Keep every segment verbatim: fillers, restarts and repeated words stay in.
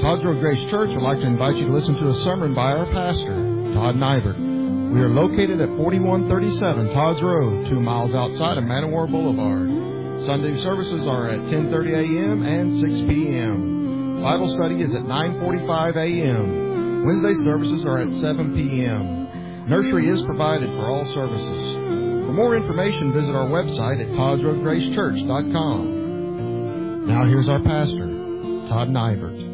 Todd's Road Grace Church would like to invite you to listen to a sermon by our pastor, Todd Nybert. We are located at forty-one thirty-seven Todd's Road, two miles outside of Man O' War Boulevard. Sunday services are at ten thirty a.m. and six p.m. Bible study is at nine forty-five a.m. Wednesday services are at seven p.m. Nursery is provided for all services. For more information, visit our website at todds road grace church dot com. Now here's our pastor, Todd Nybert.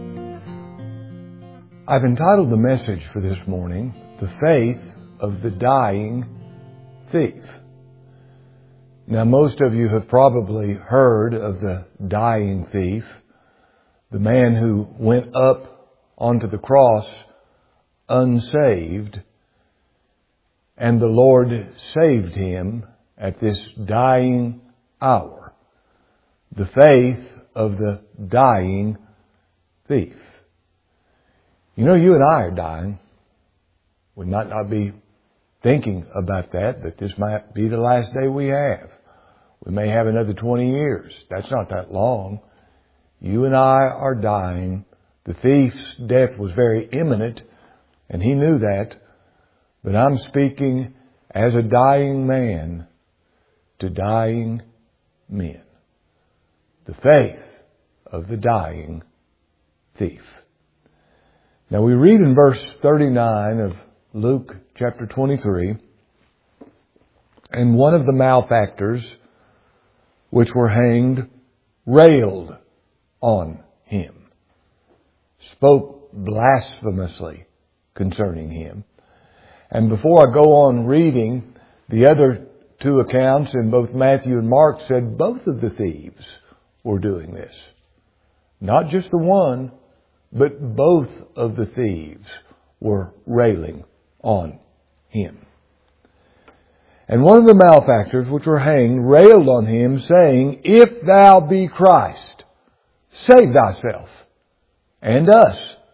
I've entitled the message for this morning, The Faith of the Dying Thief. Now, most of you have probably heard of the dying thief, the man who went up onto the cross unsaved, and the Lord saved him at this dying hour. The faith of the dying thief. You know, you and I are dying. We might not be thinking about that, but this might be the last day we have. We may have another twenty years. That's not that long. You and I are dying. The thief's death was very imminent, and he knew that. But I'm speaking as a dying man to dying men. The faith of the dying thief. Now we read in verse thirty-nine of Luke chapter twenty-three, and one of the malefactors which were hanged railed on him, spoke blasphemously concerning him. And before I go on reading, the other two accounts in both Matthew and Mark said both of the thieves were doing this. Not just the one, but both of the thieves were railing on him. And one of the malefactors which were hanged railed on him, saying, If thou be Christ, save thyself and us.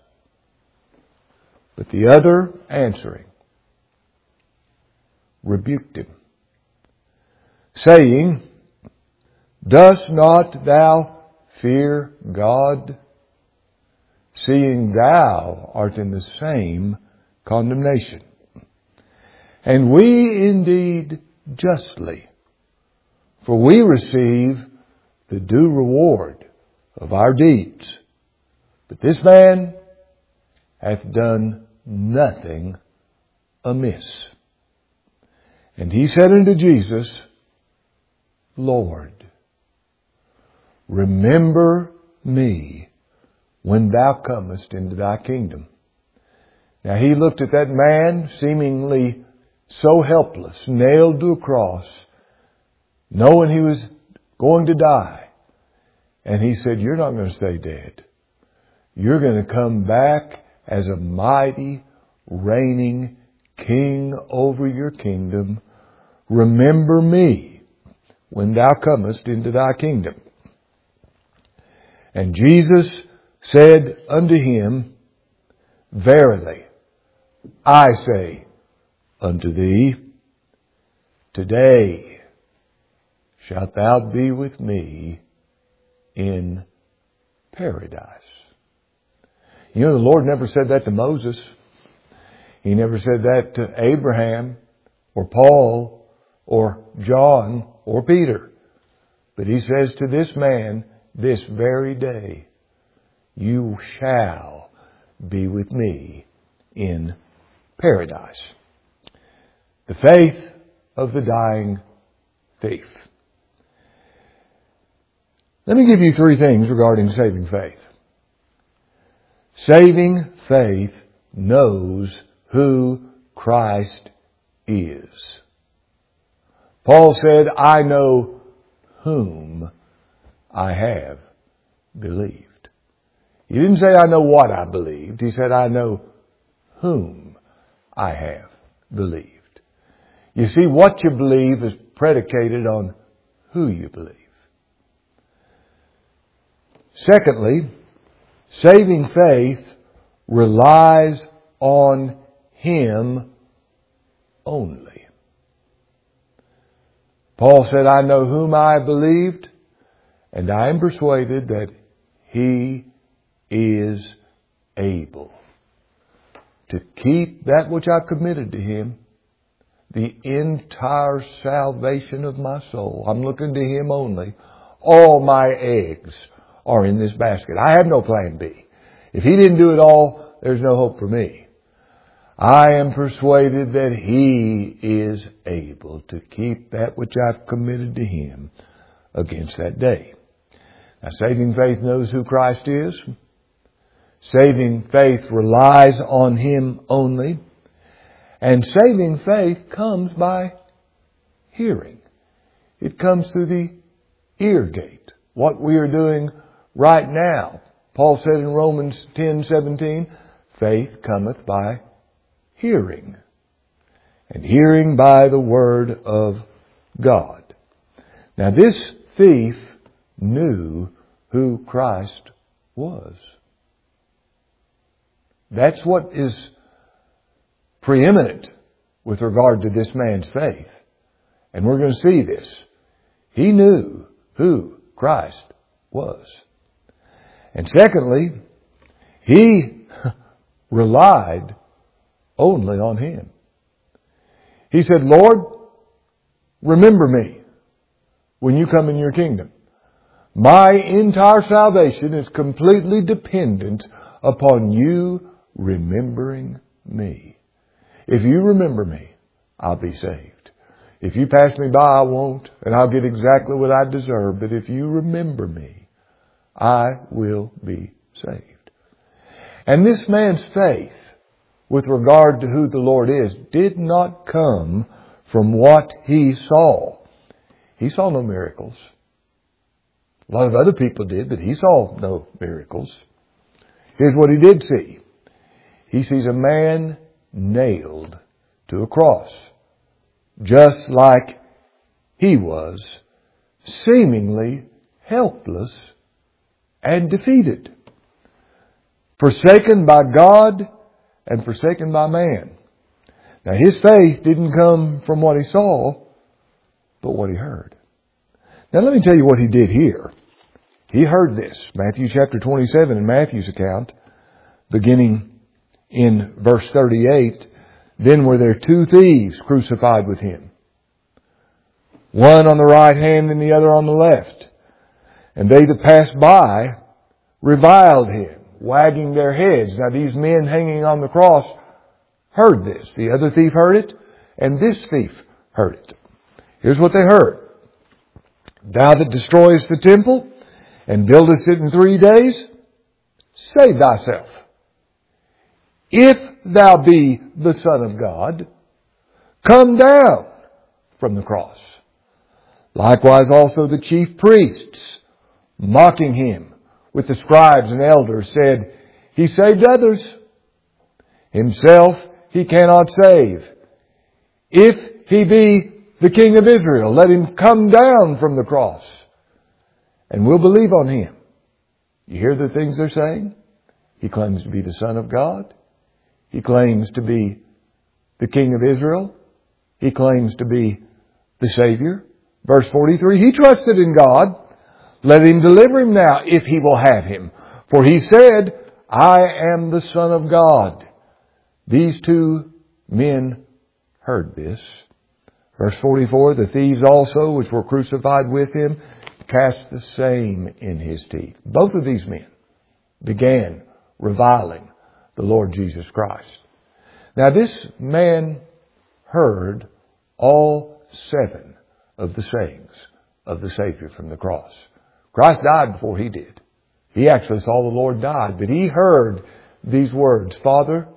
But the other answering rebuked him, saying, Dost not thou fear God, seeing thou art in the same condemnation? And we indeed justly, for we receive the due reward of our deeds. But this man hath done nothing amiss. And he said unto Jesus, Lord, remember me when thou comest into thy kingdom. Now he looked at that man, seemingly so helpless, nailed to a cross, knowing he was going to die. And he said, you're not going to stay dead. You're going to come back as a mighty, reigning king over your kingdom. Remember me when thou comest into thy kingdom. And Jesus said unto him, Verily, I say unto thee, today shalt thou be with me in paradise. You know, the Lord never said that to Moses. He never said that to Abraham or Paul or John or Peter. But He says to this man, this very day, you shall be with me in paradise. The faith of the dying thief. Let me give you three things regarding saving faith. Saving faith knows who Christ is. Paul said, I know whom I have believed. He didn't say, I know what I believed. He said, I know whom I have believed. You see, what you believe is predicated on who you believe. Secondly, saving faith relies on Him only. Paul said, I know whom I believed, and I am persuaded that He is able to keep that which I've committed to Him, the entire salvation of my soul. I'm looking to Him only. All my eggs are in this basket. I have no plan B. If He didn't do it all, there's no hope for me. I am persuaded that He is able to keep that which I've committed to Him against that day. Now, saving faith knows who Christ is. Saving faith relies on Him only. And saving faith comes by hearing. It comes through the ear gate. What we are doing right now. Paul said in Romans ten seventeen, faith cometh by hearing. And hearing by the Word of God. Now this thief knew who Christ was. That's what is preeminent with regard to this man's faith. And we're going to see this. He knew who Christ was. And secondly, he relied only on Him. He said, Lord, remember me when you come in your kingdom. My entire salvation is completely dependent upon you remembering me. If you remember me, I'll be saved. If you pass me by, I won't, and I'll get exactly what I deserve. But if you remember me, I will be saved. And this man's faith, with regard to who the Lord is, did not come from what he saw. He saw no miracles. A lot of other people did, but he saw no miracles. Here's what he did see. He sees a man nailed to a cross, just like he was, seemingly helpless and defeated, forsaken by God and forsaken by man. Now his faith didn't come from what he saw, but what he heard. Now let me tell you what he did here. He heard this. Matthew chapter twenty-seven in Matthew's account, beginning in verse thirty-eight, then were there two thieves crucified with him, one on the right hand and the other on the left. And they that passed by reviled him, wagging their heads. Now these men hanging on the cross heard this. The other thief heard it, and this thief heard it. Here's what they heard. Thou that destroyest the temple and buildest it in three days, save thyself. If thou be the Son of God, come down from the cross. Likewise also the chief priests, mocking him with the scribes and elders, said, He saved others. Himself he cannot save. If he be the King of Israel, let him come down from the cross, and we'll believe on him. You hear the things they're saying? He claims to be the Son of God. He claims to be the King of Israel. He claims to be the Savior. Verse forty-three, he trusted in God. Let him deliver him now, if he will have him. For he said, I am the Son of God. These two men heard this. Verse forty-four, the thieves also, which were crucified with him, cast the same in his teeth. Both of these men began reviling the Lord Jesus Christ. Now this man heard all seven of the sayings of the Savior from the cross. Christ died before he did. He actually saw the Lord die, but he heard these words, Father,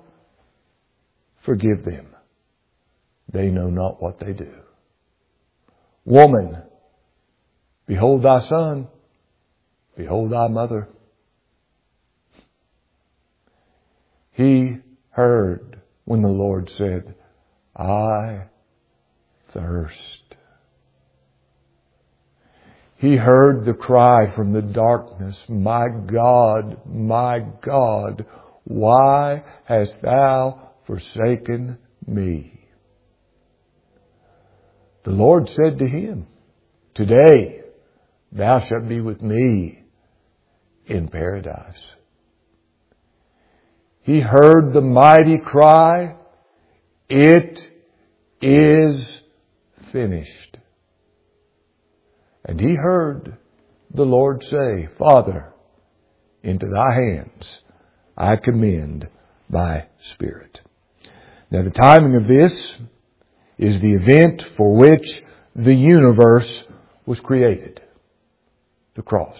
forgive them. They know not what they do. Woman, behold thy son. Behold thy mother. He heard when the Lord said, I thirst. He heard the cry from the darkness, My God, my God, why hast thou forsaken me? The Lord said to him, Today thou shalt be with me in paradise. he heard the mighty cry, "It is finished." And he heard the Lord say, "Father, into thy hands I commend thy spirit." Now the timing of this is the event for which the universe was created. The cross.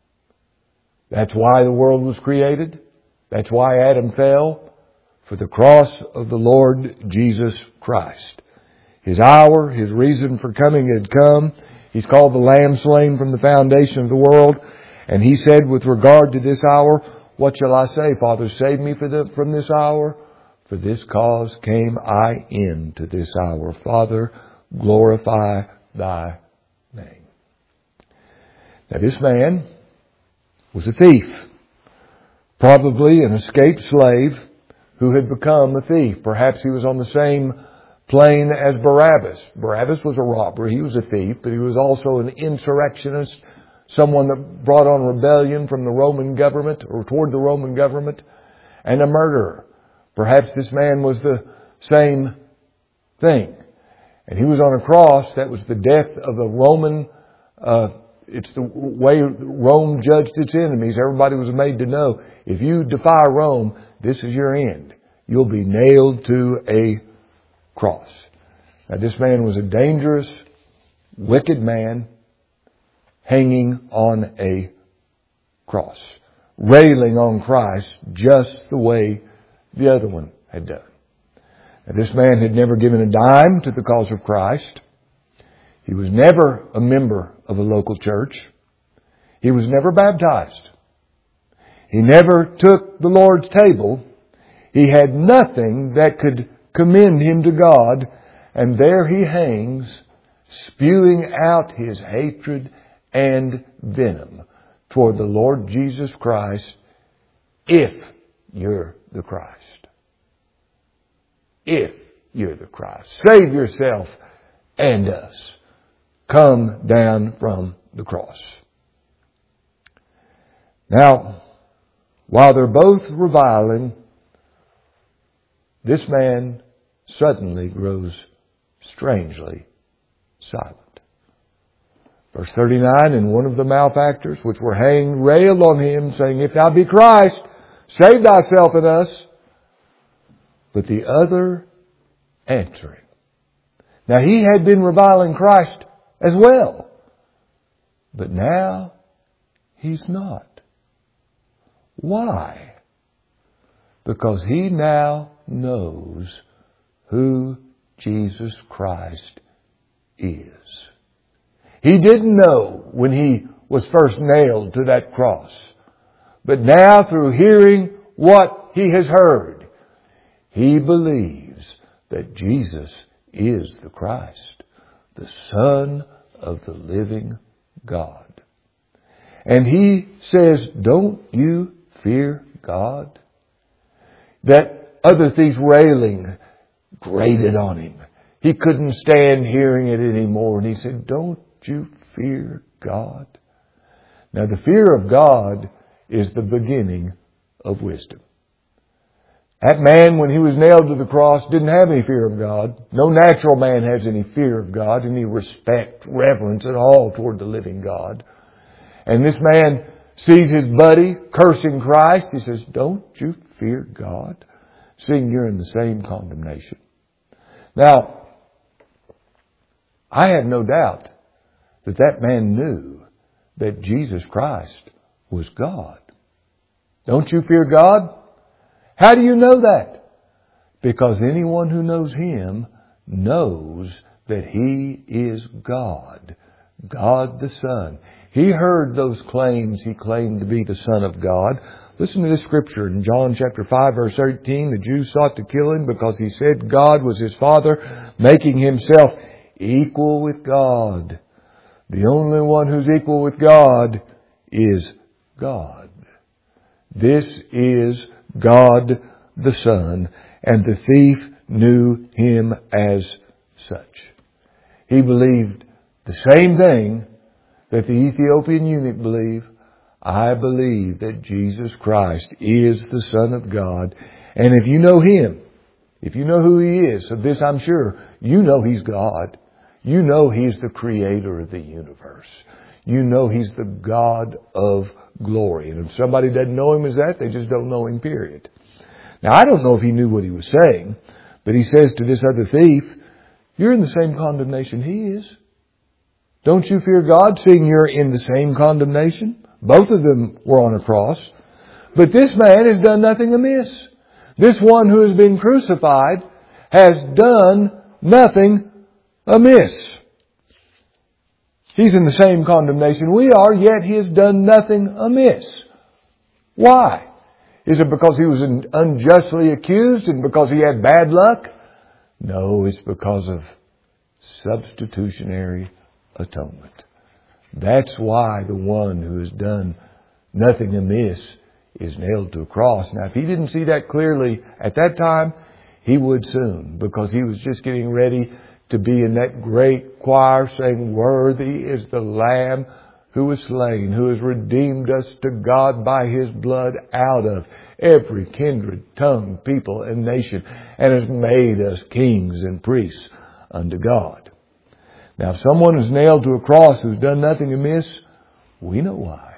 That's why the world was created. That's why Adam fell. For the cross of the Lord Jesus Christ. His hour, His reason for coming had come. He's called the Lamb slain from the foundation of the world. And He said with regard to this hour, "What shall I say? Father, save me for the, from this hour. For this cause came I into this hour. Father, glorify thy name." Now this man was a thief. Probably an escaped slave who had become a thief. Perhaps he was on the same plane as Barabbas. Barabbas was a robber. He was a thief, but he was also an insurrectionist, someone that brought on rebellion from the Roman government or toward the Roman government, and a murderer. Perhaps this man was the same thing. And he was on a cross. That was the death of a Roman, uh, it's the way Rome judged its enemies. Everybody was made to know, if you defy Rome, this is your end. You'll be nailed to a cross. Now this man was a dangerous, wicked man hanging on a cross, railing on Christ just the way the other one had done. Now, this man had never given a dime to the cause of Christ. He was never a member of a local church. He was never baptized. He never took the Lord's table. He had nothing that could commend him to God. And there he hangs, spewing out his hatred and venom toward the Lord Jesus Christ, if you're the Christ. If you're the Christ. Save yourself and us. Come down from the cross. Now, while they're both reviling, this man suddenly grows strangely silent. Verse thirty-nine, and one of the malefactors which were hanged railed on him, saying, "If thou be Christ, save thyself and us." But the other answering. Now he had been reviling Christ as well. But now he's not. Why? Because he now knows who Jesus Christ is. He didn't know when he was first nailed to that cross. But now through hearing what he has heard, he believes that Jesus is the Christ, the Son of the living God. And he says, "Don't you fear God?" That other thief railing grated on him. He couldn't stand hearing it anymore. And he said, "Don't you fear God?" Now the fear of God is the beginning of wisdom. That man, when he was nailed to the cross, didn't have any fear of God. No natural man has any fear of God, any respect, reverence at all toward the living God. And this man sees his buddy cursing Christ. He says, "Don't you fear God?" Seeing you're in the same condemnation. Now, I have no doubt that that man knew that Jesus Christ was God. Don't you fear God? How do you know that? Because anyone who knows Him knows that He is God. God the Son. He heard those claims He claimed to be the Son of God. Listen to this scripture in John chapter five verse thirteen. The Jews sought to kill Him because He said God was His Father, making Himself equal with God. The only one who's equal with God is God. This is God the Son, and the thief knew Him as such. He believed the same thing that the Ethiopian eunuch believed. I believe that Jesus Christ is the Son of God. And if you know Him, if you know who He is, of this I'm sure, you know He's God. You know He's the Creator of the universe. You know He's the God of glory. And if somebody doesn't know Him as that, they just don't know Him, period. Now, I don't know if He knew what He was saying, but He says to this other thief, you're in the same condemnation He is. Don't you fear God, seeing you're in the same condemnation? Both of them were on a cross. But this man has done nothing amiss. This one who has been crucified has done nothing amiss. He's in the same condemnation we are, yet he has done nothing amiss. Why? Is it because he was unjustly accused and because he had bad luck? No, it's because of substitutionary atonement. That's why the one who has done nothing amiss is nailed to a cross. Now, if he didn't see that clearly at that time, he would soon, because he was just getting ready to be in that great choir saying, worthy is the Lamb who was slain, who has redeemed us to God by His blood out of every kindred, tongue, people, and nation, and has made us kings and priests unto God. Now, if someone is nailed to a cross who's done nothing amiss, we know why.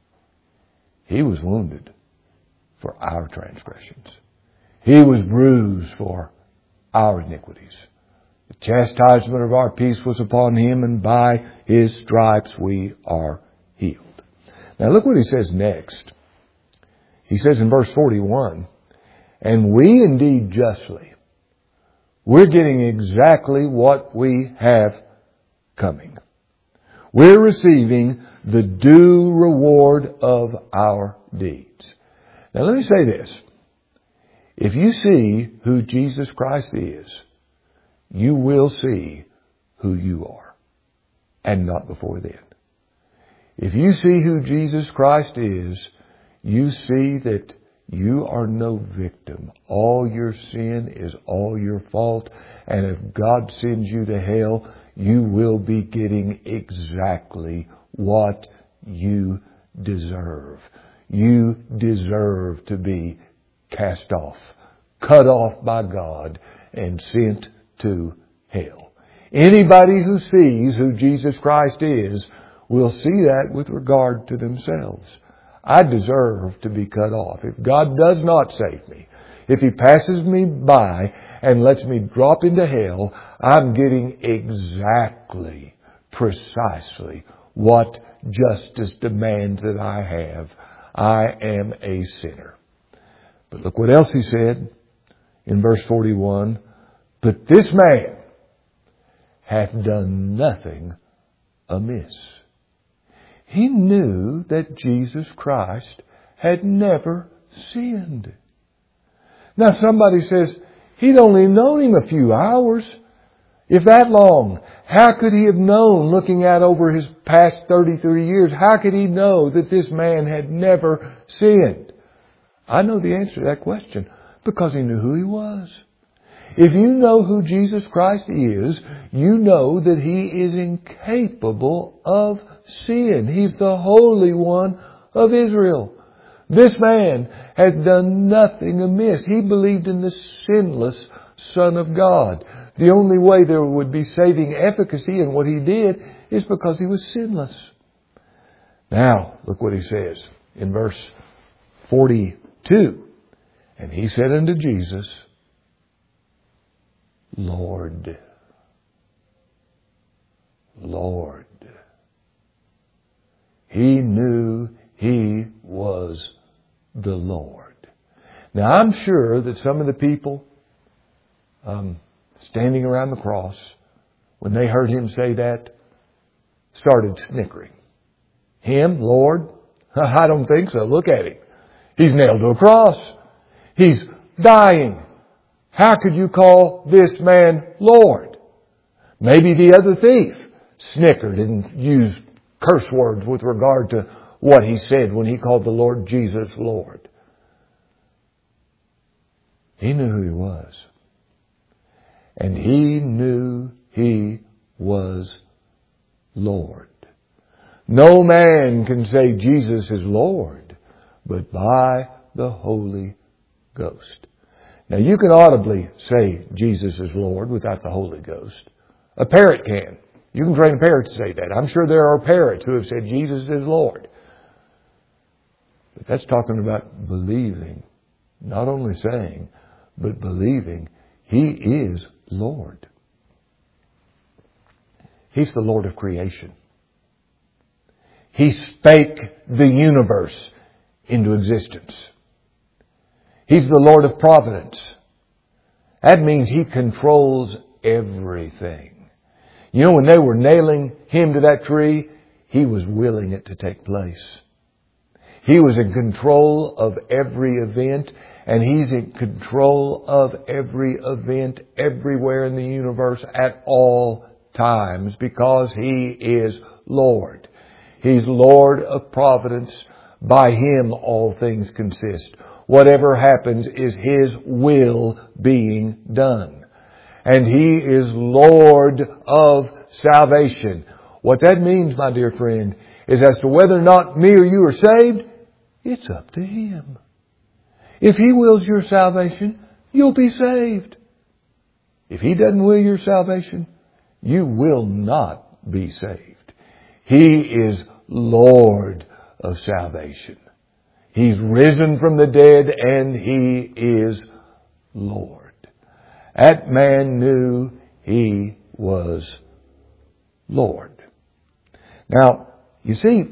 He was wounded for our transgressions. He was bruised for our iniquities. The chastisement of our peace was upon Him, and by His stripes we are healed. Now look what He says next. He says in verse forty-one, and we indeed justly, we're getting exactly what we have coming. We're receiving the due reward of our deeds. Now let me say this. If you see who Jesus Christ is, you will see who you are, and not before then. If you see who Jesus Christ is, you see that you are no victim. All your sin is all your fault, and if God sends you to hell, you will be getting exactly what you deserve. You deserve to be cast off, cut off by God, and sent to hell. Anybody who sees who Jesus Christ is will see that with regard to themselves. I deserve to be cut off. If God does not save me, if He passes me by and lets me drop into hell, I'm getting exactly, precisely what justice demands that I have. I am a sinner. But look what else He said in verse forty-one. But this man hath done nothing amiss. He knew that Jesus Christ had never sinned. Now somebody says, he'd only known Him a few hours. If that long, how could he have known, looking out over his past thirty-three years, how could he know that this man had never sinned? I know the answer to that question, because he knew who he was. If you know who Jesus Christ is, you know that He is incapable of sin. He's the Holy One of Israel. This man had done nothing amiss. He believed in the sinless Son of God. The only way there would be saving efficacy in what He did is because He was sinless. Now, look what He says in verse forty-two. And He said unto Jesus, Lord, Lord. He knew He was the Lord. Now, I'm sure that some of the people um, standing around the cross, when they heard Him say that, started snickering. Him, Lord? I don't think so. Look at Him. He's nailed to a cross. He's dying. How could you call this man Lord? Maybe the other thief snickered and used curse words with regard to what he said when he called the Lord Jesus Lord. He knew who He was. And He knew He was Lord. No man can say Jesus is Lord, but by the Holy Ghost. Now you can audibly say Jesus is Lord without the Holy Ghost. A parrot can. You can train a parrot to say that. I'm sure there are parrots who have said Jesus is Lord. But that's talking about believing. Not only saying, but believing He is Lord. He's the Lord of creation. He spake the universe into existence. He's the Lord of providence. That means He controls everything. You know, when they were nailing Him to that tree, He was willing it to take place. He was in control of every event, and He's in control of every event everywhere in the universe at all times because He is Lord. He's Lord of providence. By Him all things consist. Whatever happens is His will being done. And He is Lord of salvation. What that means, my dear friend, is as to whether or not me or you are saved, it's up to Him. If He wills your salvation, you'll be saved. If He doesn't will your salvation, you will not be saved. He is Lord of salvation. He's risen from the dead and He is Lord. That man knew He was Lord. Now, you see,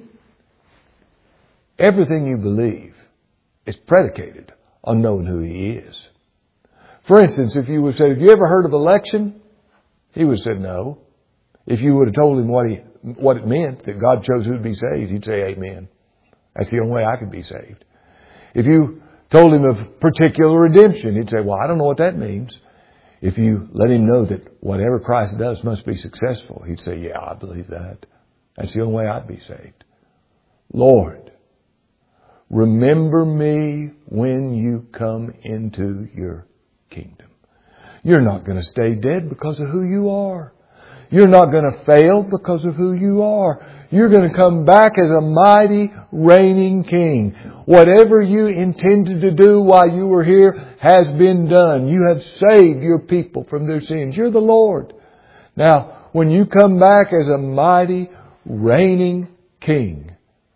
everything you believe is predicated on knowing who He is. For instance, if you would say, have you ever heard of election? He would have said no. If you would have told him what he what it meant, that God chose who would be saved, he'd say amen. That's the only way I could be saved. If you told him of particular redemption, he'd say, well, I don't know what that means. If you let him know that whatever Christ does must be successful, he'd say, yeah, I believe that. That's the only way I'd be saved. Lord, remember me when you come into your kingdom. You're not going to stay dead because of who you are. You're not going to fail because of who you are. You're going to come back as a mighty reigning king. Whatever you intended to do while you were here has been done. You have saved your people from their sins. You're the Lord. Now, when you come back as a mighty reigning king,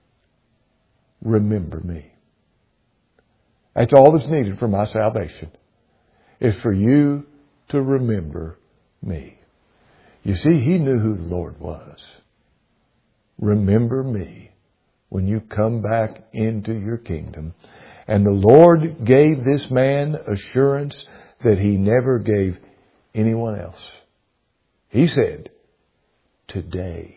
remember me. That's all that's needed for my salvation, is for you to remember me. You see, he knew who the Lord was. Remember me when you come back into your kingdom. And the Lord gave this man assurance that He never gave anyone else. He said, today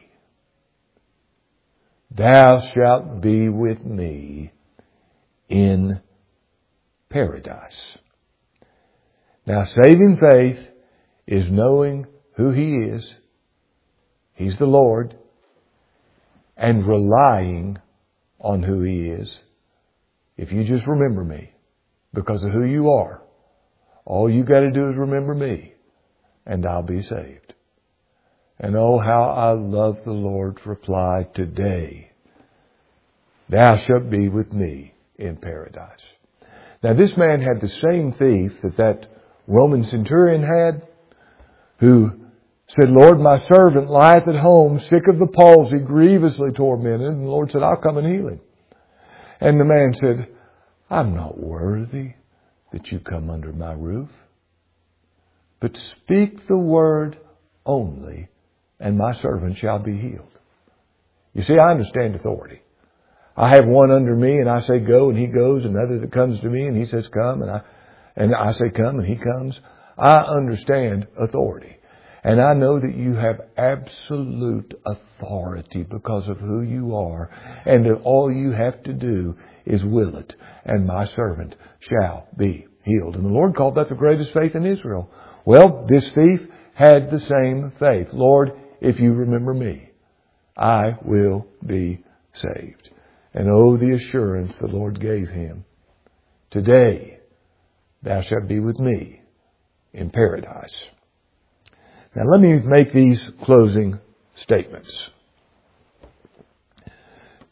thou shalt be with me in paradise. Now, saving faith is knowing who He is. He's the Lord. And relying on who He is. If you just remember me because of who you are, all you got to do is remember me and I'll be saved. And oh, how I love the Lord's reply, today thou shalt be with me in paradise. Now, this man had the same thief that that Roman centurion had, who said, Lord, my servant lieth at home, sick of the palsy, grievously tormented. And the Lord said, I'll come and heal him. And the man said, I'm not worthy that you come under my roof, but speak the word only, and my servant shall be healed. You see, I understand authority. I have one under me, and I say go, and he goes, and another that comes to me, and he says come, and I, and I say come, and he comes. I understand authority. And I know that you have absolute authority because of who you are. And that all you have to do is will it. And my servant shall be healed. And the Lord called that the greatest faith in Israel. Well, this thief had the same faith. Lord, if you remember me, I will be saved. And oh, the assurance the Lord gave him. Today, thou shalt be with me in paradise. Now let me make these closing statements.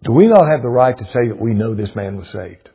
Do we not have the right to say that we know this man was saved?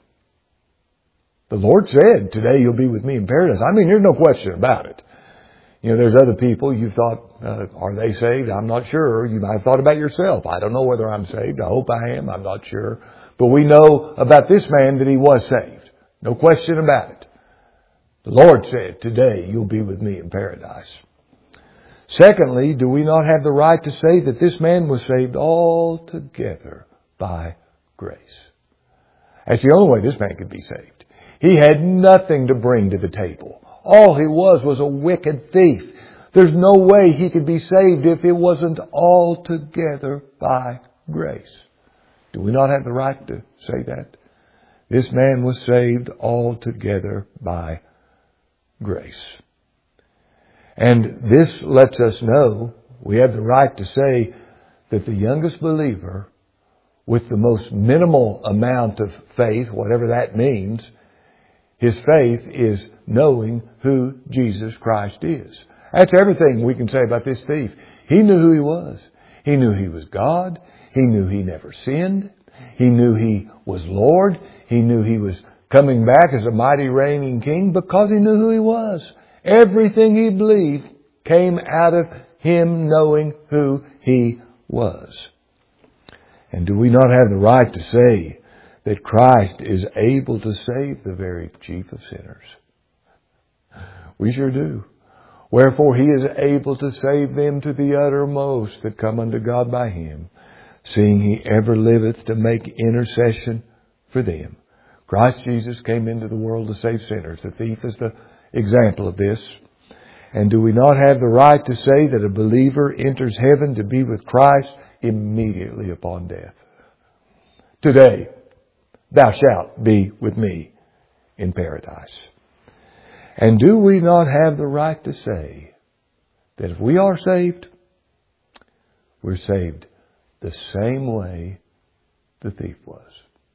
The Lord said, today you'll be with me in paradise. I mean, there's no question about it. You know, there's other people you thought, uh, are they saved? I'm not sure. You might have thought about yourself. I don't know whether I'm saved. I hope I am. I'm not sure. But we know about this man that he was saved. No question about it. The Lord said, today you'll be with me in paradise. Secondly, do we not have the right to say that this man was saved altogether by grace? That's the only way this man could be saved. He had nothing to bring to the table. All he was was a wicked thief. There's no way he could be saved if it wasn't altogether by grace. Do we not have the right to say that? This man was saved altogether by grace. And this lets us know we have the right to say that the youngest believer with the most minimal amount of faith, whatever that means, his faith is knowing who Jesus Christ is. That's everything we can say about this thief. He knew who he was. He knew he was God. He knew he never sinned. He knew he was Lord. He knew he was coming back as a mighty reigning king because he knew who he was. Everything he believed came out of him knowing who he was. And do we not have the right to say that Christ is able to save the very chief of sinners? We sure do. Wherefore he is able to save them to the uttermost that come unto God by him, seeing he ever liveth to make intercession for them. Christ Jesus came into the world to save sinners. The thief is the example of this. And do we not have the right to say that a believer enters heaven to be with Christ immediately upon death? Today, thou shalt be with me in paradise. And do we not have the right to say that if we are saved, we're saved the same way the thief was?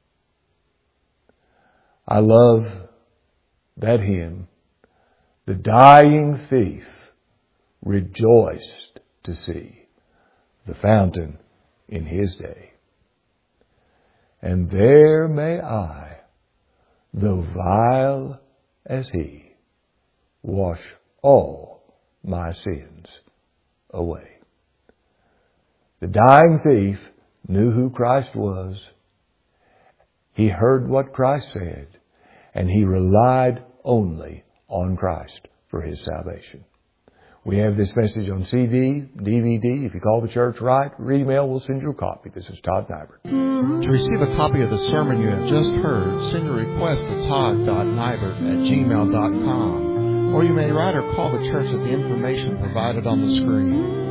I love that hymn. The dying thief rejoiced to see the fountain in his day. And there may I, though vile as he, wash all my sins away. The dying thief knew who Christ was. He heard what Christ said, and he relied only on Christ for his salvation. We have this message on C D, D V D. If you call the church right, or email, we'll send you a copy. This is Todd Nybert. To receive a copy of the sermon you have just heard, send your request to todd dot nybert at gmail dot com. Or you may write or call the church at the information provided on the screen.